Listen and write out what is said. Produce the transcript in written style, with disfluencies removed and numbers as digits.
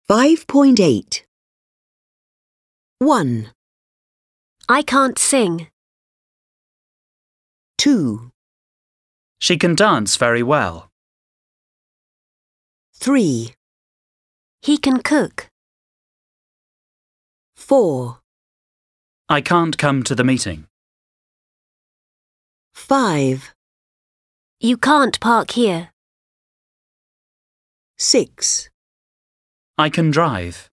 5.8 1, I can't sing. 2, She can dance very well. 3, He can cook. 4, I can't come to the meeting. 5, You can't park here. 6. I can drive.